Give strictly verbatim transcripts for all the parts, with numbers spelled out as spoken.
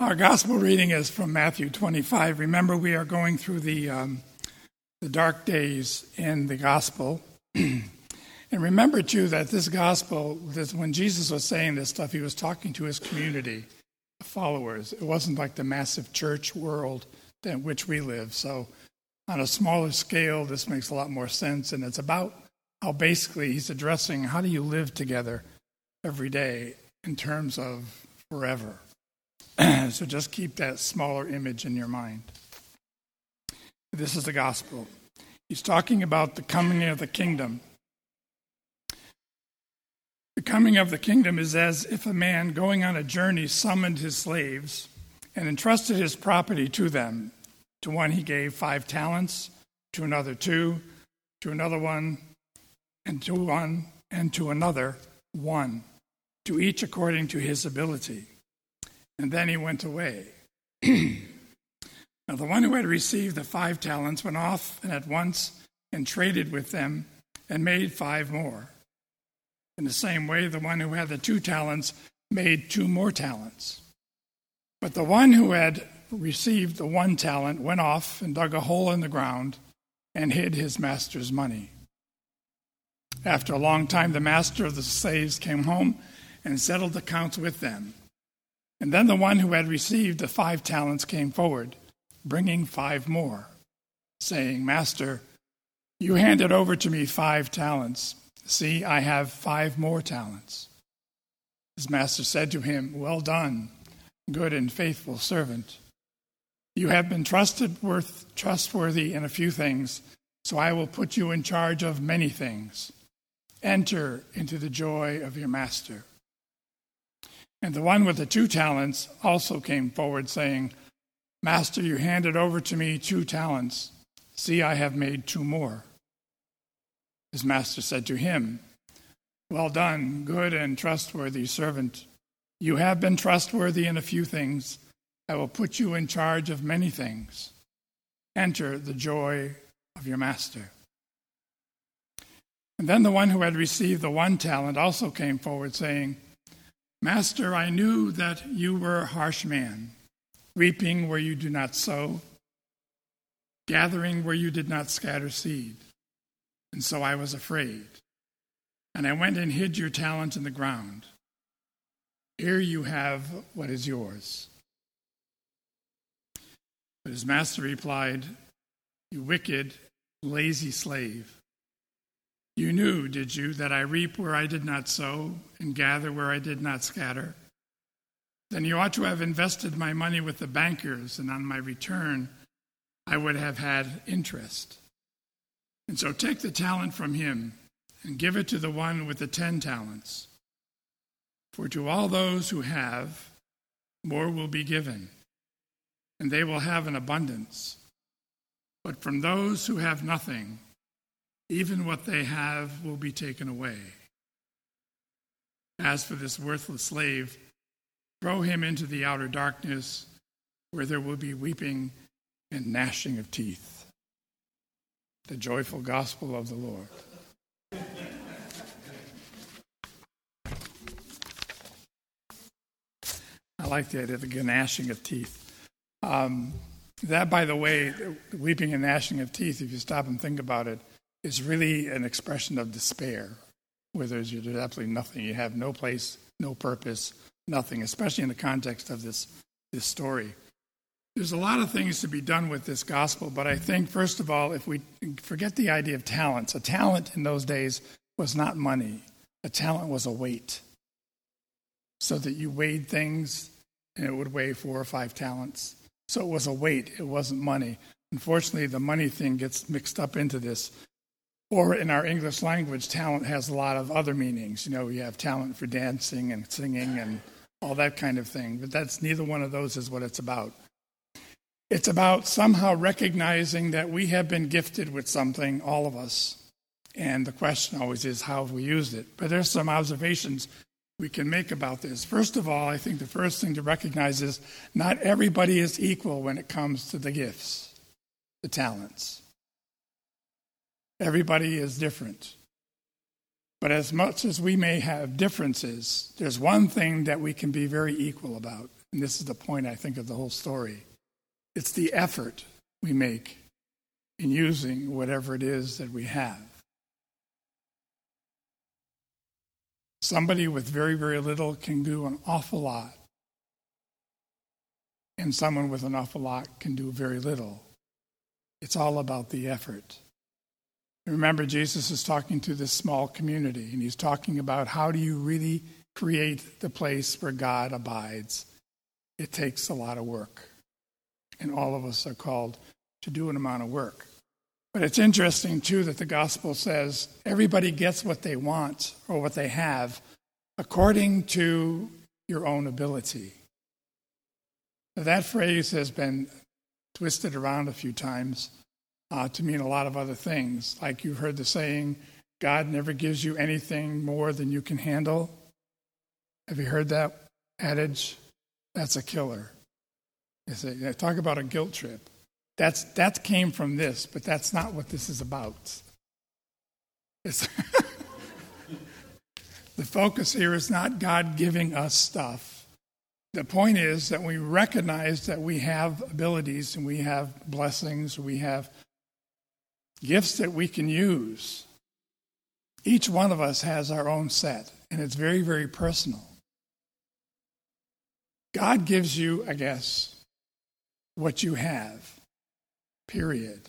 Our gospel reading is from Matthew twenty-five. Remember, we are going through the um, the dark days in the gospel. And remember, too, that this gospel, this, when Jesus was saying this stuff, he was talking to his community, followers. It wasn't like the massive church world in which we live. So on a smaller scale, this makes a lot more sense. And it's about how basically he's addressing how do you live together every day in terms of forever. So just keep that smaller image in your mind. This is the gospel. He's talking about the coming of the kingdom. The coming of the kingdom is as if a man going on a journey summoned his slaves and entrusted his property to them. To one he gave five talents, to another two, to another one, and to one, and to another one, to each according to his ability. And then he went away. Now the one who had received the five talents went off and at once and traded with them and made five more. In the same way, the one who had the two talents made two more talents. But the one who had received the one talent went off and dug a hole in the ground and hid his master's money. After a long time, the master of the slaves came home and settled accounts with them. And then the one who had received the five talents came forward, bringing five more, saying, Master, you handed over to me five talents. See, I have five more talents. His master said to him, Well done, good and faithful servant. You have been trusted, worth, trustworthy in a few things, so I will put you in charge of many things. Enter into the joy of your master. And the one with the two talents also came forward, saying, Master, you handed over to me two talents. See, I have made two more. His master said to him, Well done, good and trustworthy servant. You have been trustworthy in a few things. I will put you in charge of many things. Enter the joy of your master. And then the one who had received the one talent also came forward, saying, Master, I knew that you were a harsh man, reaping where you do not sow, gathering where you did not scatter seed. And so I was afraid, and I went and hid your talent in the ground. Here you have what is yours. But his master replied, You wicked, lazy slave. You knew, did you, that I reap where I did not sow and gather where I did not scatter? Then you ought to have invested my money with the bankers, and on my return I would have had interest. And so take the talent from him and give it to the one with the ten talents. For to all those who have, more will be given, and they will have an abundance. But from those who have nothing, even what they have will be taken away. As for this worthless slave, throw him into the outer darkness, where there will be weeping and gnashing of teeth. The joyful gospel of the Lord. I like the idea of the gnashing of teeth. Um, that, by the way, weeping and gnashing of teeth, if you stop and think about it, is really an expression of despair, where there's, there's absolutely nothing. You have no place, no purpose, nothing, especially in the context of this, this story. There's a lot of things to be done with this gospel, but I think, first of all, if we forget the idea of talents, a talent in those days was not money. A talent was a weight, so that you weighed things, and it would weigh four or five talents. So it was a weight. It wasn't money. Unfortunately, the money thing gets mixed up into this. Or in our English language, talent has a lot of other meanings. You know, you have talent for dancing and singing and all that kind of thing. But that's neither one of those is what it's about. It's about somehow recognizing that we have been gifted with something, all of us. And the question always is, how have we used it? But there's some observations we can make about this. First of all, I think the first thing to recognize is not everybody is equal when it comes to the gifts, the talents. Everybody is different. But as much as we may have differences, there's one thing that we can be very equal about, And this is the point, I think, of the whole story. It's the effort we make in using whatever it is that we have. Somebody with very, very little can do an awful lot. And someone with an awful lot can do very little. It's all about the effort. Remember, Jesus is talking to this small community, and he's talking about how do you really create the place where God abides. It takes a lot of work, and all of us are called to do an amount of work. But it's interesting, too, that the gospel says everybody gets what they want or what they have according to your own ability. That phrase has been twisted around a few times uh, to mean a lot of other things. Like you've heard the saying, God never gives you anything more than you can handle. Have you heard that adage? That's a killer. It's a, talk about a guilt trip. That's that came from this, but that's not what this is about. It's the focus here is not God giving us stuff. The point is that we recognize that we have abilities and we have blessings, we have gifts that we can use. Each one of us has our own set, and it's very, very personal. God gives you, I guess, what you have, period.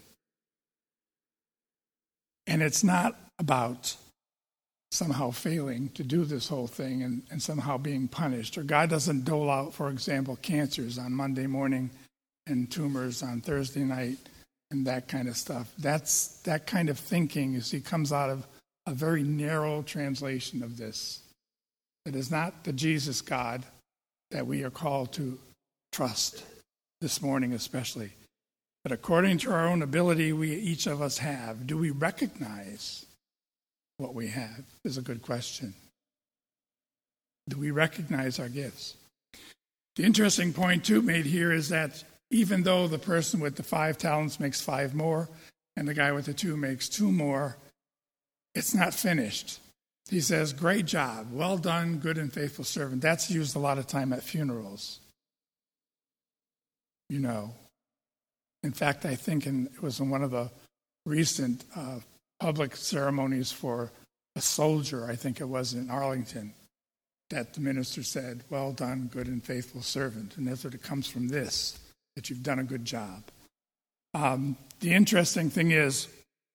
And it's not about somehow failing to do this whole thing and, and somehow being punished. Or God doesn't dole out, for example, cancers on Monday morning and tumors on Thursday night and that kind of stuff. That's that kind of thinking, you see, comes out of a very narrow translation of this. It is not the Jesus God that we are called to trust this morning especially. But according to our own ability we each of us have, do we recognize what we have is a good question. Do we recognize our gifts? The interesting point, too, made here is that even though the person with the five talents makes five more and the guy with the two makes two more, it's not finished. He says, great job, well done, good and faithful servant. That's used a lot of time at funerals. You know. In fact, I think in, it was in one of the recent uh, public ceremonies for a soldier, I think it was in Arlington, that the minister said, well done, good and faithful servant. And that's what it comes from this, that you've done a good job. Um, the interesting thing is,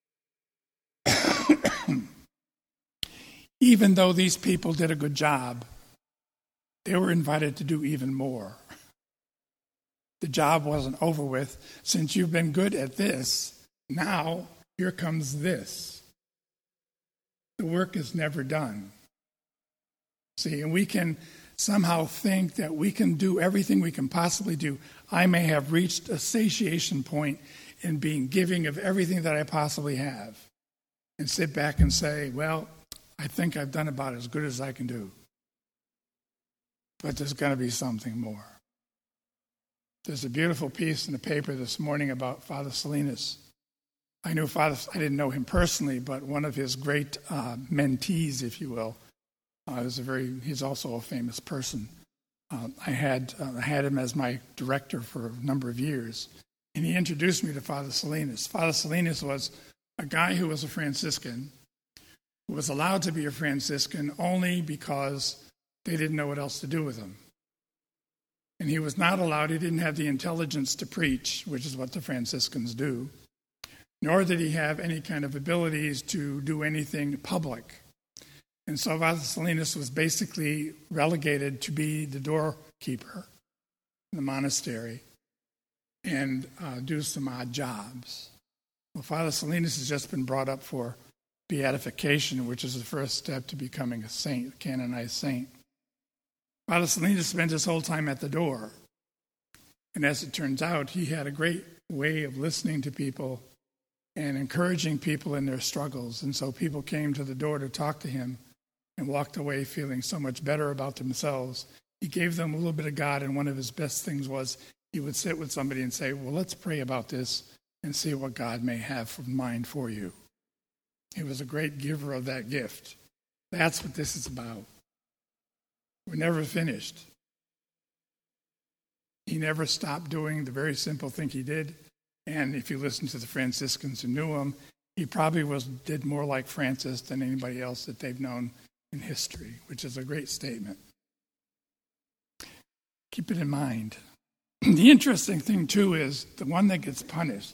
even though these people did a good job, they were invited to do even more. The job wasn't over with. Since you've been good at this, now here comes this. The work is never done. See, and we can somehow think that we can do everything we can possibly do. I may have reached a satiation point in being giving of everything that I possibly have, and sit back and say, well, I think I've done about as good as I can do. But there's going to be something more. There's a beautiful piece in the paper this morning about Father Salinas. I knew Father, I didn't know him personally, but one of his great uh, mentees, if you will, uh, is a very. He's also a famous person. Uh, I had uh, I had him as my director for a number of years, and he introduced me to Father Salinas. Father Salinas was a guy who was a Franciscan, who was allowed to be a Franciscan only because they didn't know what else to do with him. And he was not allowed, he didn't have the intelligence to preach, which is what the Franciscans do, nor did he have any kind of abilities to do anything public. And so Father Salinas was basically relegated to be the doorkeeper in the monastery and uh, do some odd jobs. Well, Father Salinas has just been brought up for beatification, which is the first step to becoming a saint, a canonized saint. Father Salinas spent his whole time at the door. And as it turns out, he had a great way of listening to people and encouraging people in their struggles. And so people came to the door to talk to him and walked away feeling so much better about themselves. He gave them a little bit of God, and one of his best things was he would sit with somebody and say, well, let's pray about this and see what God may have in mind for you. He was a great giver of that gift. That's what this is about. We're never finished. He never stopped doing the very simple thing he did. And if you listen to the Franciscans who knew him, he probably was did more like Francis than anybody else that they've known in history, which is a great statement. Keep it in mind. The interesting thing, too, is the one that gets punished.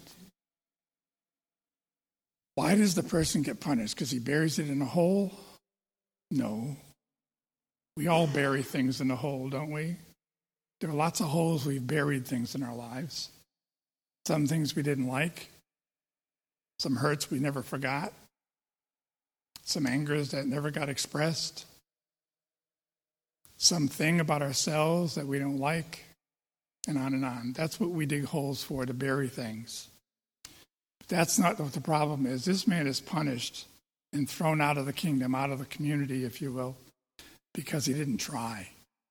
Why does the person get punished? Because he buries it in a hole? No. We all bury things in a hole, don't we? There are lots of holes we've buried things in our lives. Some things we didn't like. Some hurts we never forgot. Some angers that never got expressed. Something about ourselves that we don't like. And on and on. That's what we dig holes for, to bury things. But that's not what the problem is. This man is punished and thrown out of the kingdom, out of the community, if you will, because he didn't try.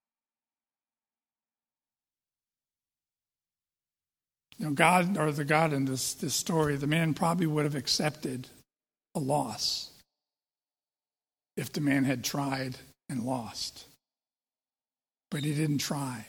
You know, God, or the God in this, this story, the man probably would have accepted a loss if the man had tried and lost. But he didn't try.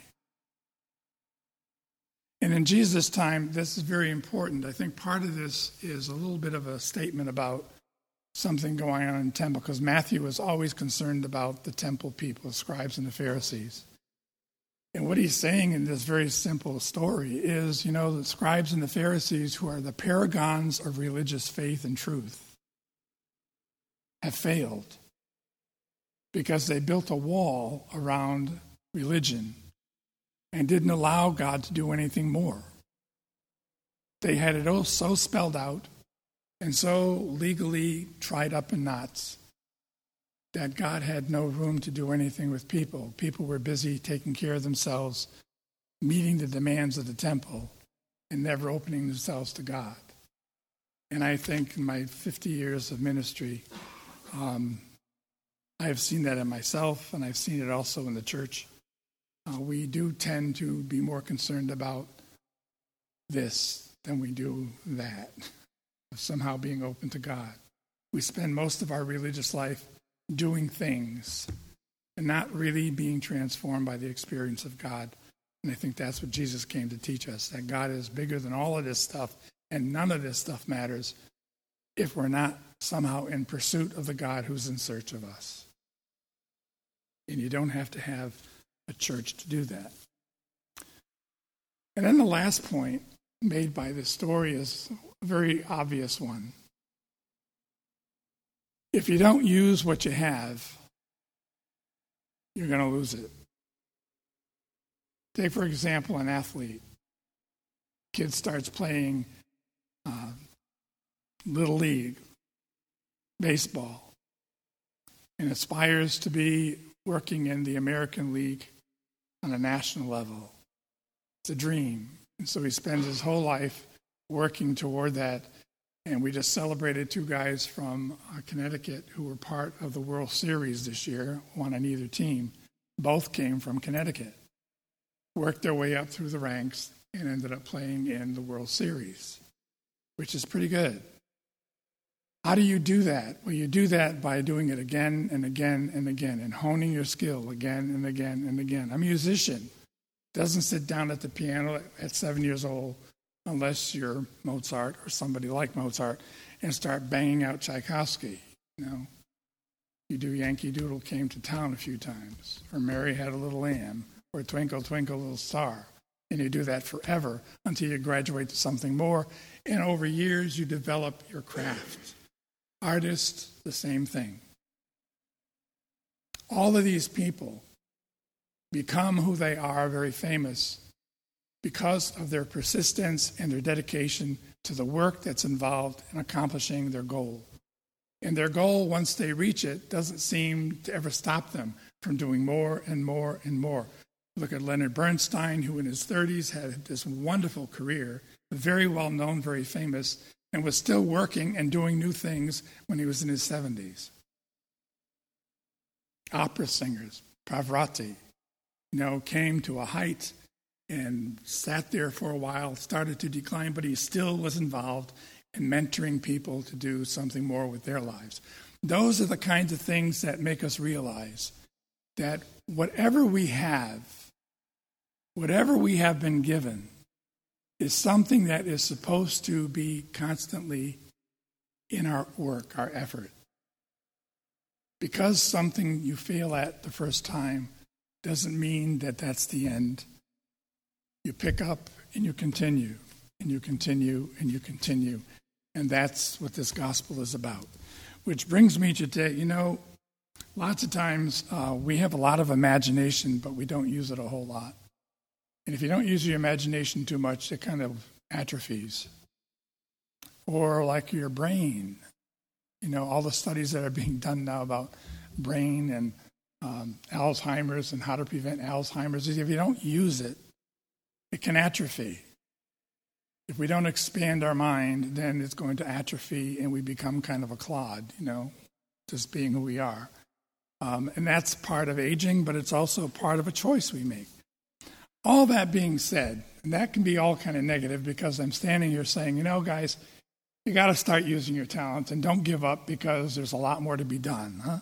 And in Jesus' time, this is very important. I think part of this is a little bit of a statement about something going on in the temple, because Matthew was always concerned about the temple people, the scribes and the Pharisees. And what he's saying in this very simple story is, you know, the scribes and the Pharisees, who are the paragons of religious faith and truth, have failed because they built a wall around religion and didn't allow God to do anything more. They had it all so spelled out and so legally tied up in knots that God had no room to do anything with people. People were busy taking care of themselves, meeting the demands of the temple, and never opening themselves to God. And I think in my fifty years of ministry, um, I have seen that in myself, and I've seen it also in the church. Uh, we do tend to be more concerned about this than we do that, of somehow being open to God. We spend most of our religious life doing things and not really being transformed by the experience of God. And I think that's what Jesus came to teach us, that God is bigger than all of this stuff, and none of this stuff matters if we're not somehow in pursuit of the God who's in search of us. And you don't have to have a church to do that. And then the last point made by this story is a very obvious one. If you don't use what you have, you're going to lose it. Take, for example, an athlete. Kid starts playing uh, Little League, baseball, and aspires to be working in the American League on a national level. It's a dream. And so he spends his whole life working toward that. And we just celebrated two guys from uh, Connecticut who were part of the World Series this year, one on either team. Both came from Connecticut, worked their way up through the ranks, and ended up playing in the World Series, which is pretty good. How do you do that? Well, you do that by doing it again and again and again and honing your skill again and again and again. A musician doesn't sit down at the piano at seven years old unless you're Mozart or somebody like Mozart and start banging out Tchaikovsky. You know, you do Yankee Doodle Came to Town a few times, or Mary Had a Little Lamb, or Twinkle, Twinkle, Little Star. And you do that forever until you graduate to something more. And over years, you develop your craft. Artists, the same thing. All of these people become who they are, very famous, because of their persistence and their dedication to the work that's involved in accomplishing their goal. And their goal, once they reach it, doesn't seem to ever stop them from doing more and more and more. Look at Leonard Bernstein, who in his thirties had this wonderful career, very well known, very famous, and was still working and doing new things when he was in his seventies. Opera singers, Pavarotti, you know, came to a height and sat there for a while, started to decline, but he still was involved in mentoring people to do something more with their lives. Those are the kinds of things that make us realize that whatever we have Whatever we have been given is something that is supposed to be constantly in our work, our effort. Because something you fail at the first time doesn't mean that that's the end. You pick up and you continue, and you continue, and you continue. And that's what this gospel is about. Which brings me to today, you know, lots of times uh, we have a lot of imagination, but we don't use it a whole lot. And if you don't use your imagination too much, it kind of atrophies. Or like your brain. You know, all the studies that are being done now about brain and um, Alzheimer's and how to prevent Alzheimer's. If you don't use it, it can atrophy. If we don't expand our mind, then it's going to atrophy and we become kind of a clod, you know, just being who we are. Um, and that's part of aging, but it's also part of a choice we make. All that being said, and that can be all kind of negative because I'm standing here saying, you know, guys, you got to start using your talents and don't give up because there's a lot more to be done, huh?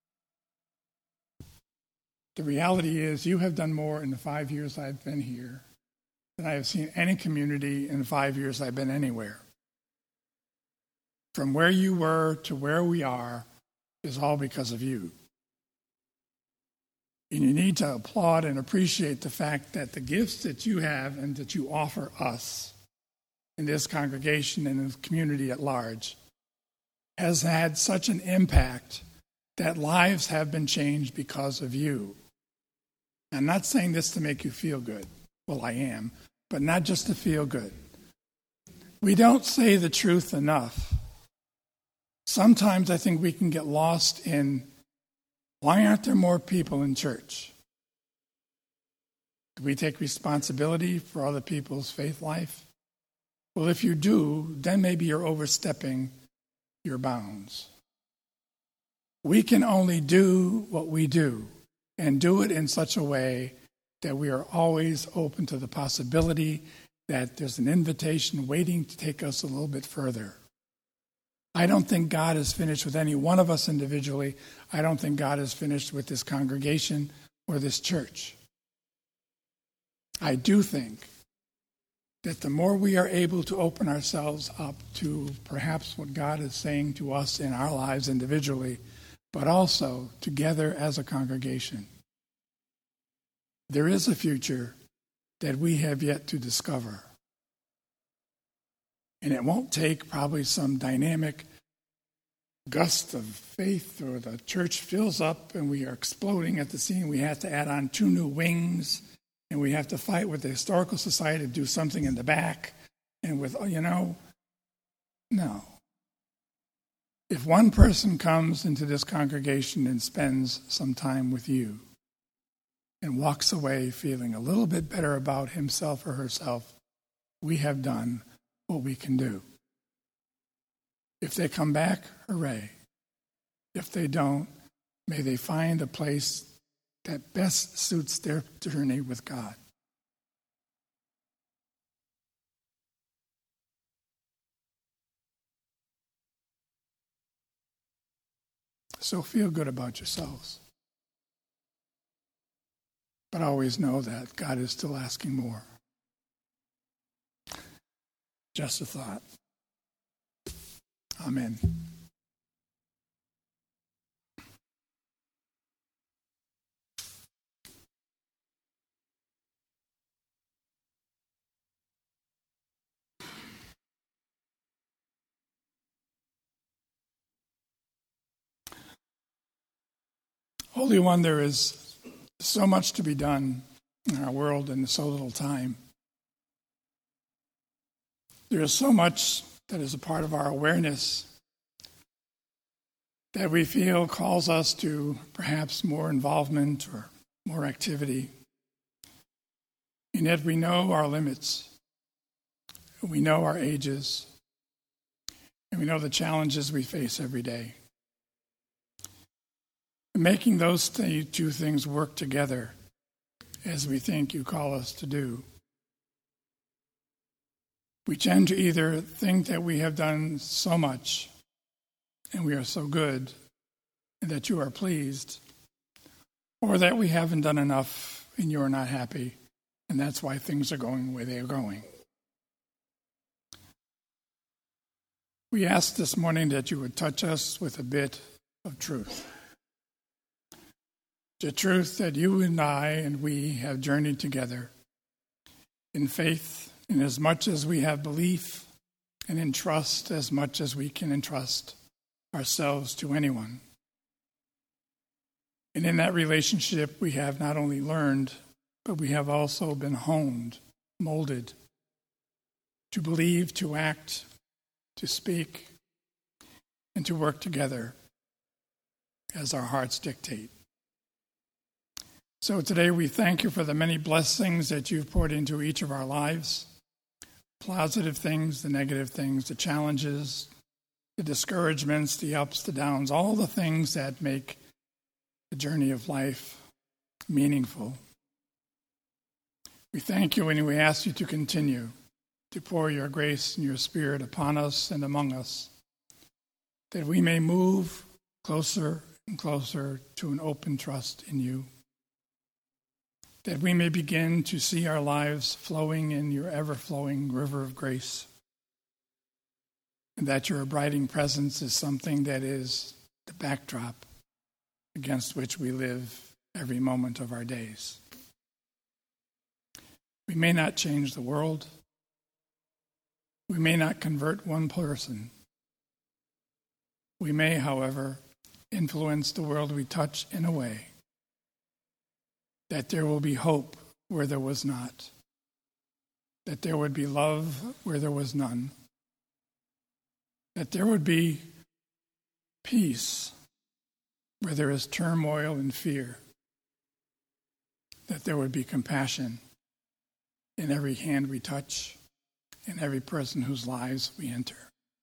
The reality is you have done more in the five years I've been here than I have seen any community in the five years I've been anywhere. From where you were to where we are is all because of you. And you need to applaud and appreciate the fact that the gifts that you have and that you offer us in this congregation and in the community at large has had such an impact that lives have been changed because of you. I'm not saying this to make you feel good. Well, I am, but not just to feel good. We don't say the truth enough. Sometimes I think we can get lost in, why aren't there more people in church? Do we take responsibility for other people's faith life? Well, if you do, then maybe you're overstepping your bounds. We can only do what we do and do it in such a way that we are always open to the possibility that there's an invitation waiting to take us a little bit further. I don't think God is finished with any one of us individually. I don't think God is finished with this congregation or this church. I do think that the more we are able to open ourselves up to perhaps what God is saying to us in our lives individually, but also together as a congregation, there is a future that we have yet to discover. And it won't take probably some dynamic gust of faith or the church fills up and we are exploding at the scene. We have to add on two new wings and we have to fight with the Historical Society to do something in the back. And with, you know, no. If one person comes into this congregation and spends some time with you and walks away feeling a little bit better about himself or herself, we have done what we can do. If they come back, hooray. If they don't, may they find a place that best suits their journey with God. So feel good about yourselves. But always know that God is still asking more. Just a thought. Amen. Holy One, there is so much to be done in our world in so little time. There is so much that is a part of our awareness that we feel calls us to perhaps more involvement or more activity. And yet we know our limits. We know our ages. And we know the challenges we face every day. Making those two things work together as we think you call us to do. We tend to either think that we have done so much and we are so good and that you are pleased, or that we haven't done enough and you are not happy And that's why things are going the way they are going. We ask this morning that you would touch us with a bit of truth. The truth that you and I and we have journeyed together in faith, in as much as we have belief, and in trust as much as we can entrust ourselves to anyone. And in that relationship, we have not only learned, but we have also been honed, molded, to believe, to act, to speak, and to work together as our hearts dictate. So today we thank you for the many blessings that you've poured into each of our lives, positive things, the negative things, the challenges, the discouragements, the ups, the downs, all the things that make the journey of life meaningful. We thank you and we ask you to continue to pour your grace and your Spirit upon us and among us, that we may move closer and closer to an open trust in you, that we may begin to see our lives flowing in your ever-flowing river of grace, and that your abiding presence is something that is the backdrop against which we live every moment of our days. We may not change the world. We may not convert one person. We may, however, influence the world we touch in a way that there will be hope where there was not, that there would be love where there was none, that there would be peace where there is turmoil and fear, that there would be compassion in every hand we touch, in every person whose lives we enter.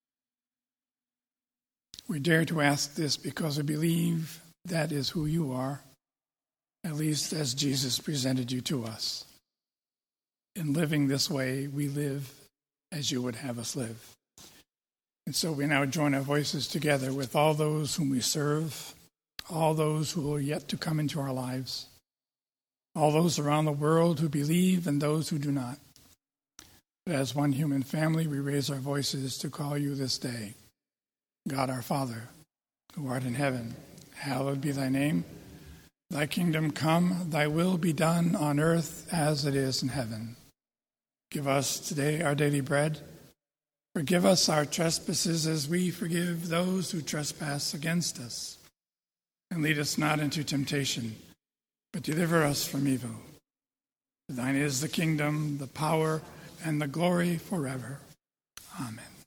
We dare to ask this because we believe that is who you are, at least as Jesus presented you to us. In living this way, we live as you would have us live. And so we now join our voices together with all those whom we serve, all those who are yet to come into our lives, all those around the world who believe and those who do not. But as one human family, we raise our voices to call you this day. God our Father, who art in heaven, hallowed be thy name. Thy kingdom come, thy will be done on earth as it is in heaven. Give us today our daily bread. Forgive us our trespasses as we forgive those who trespass against us. And lead us not into temptation, but deliver us from evil. For thine is the kingdom, the power, and the glory forever. Amen.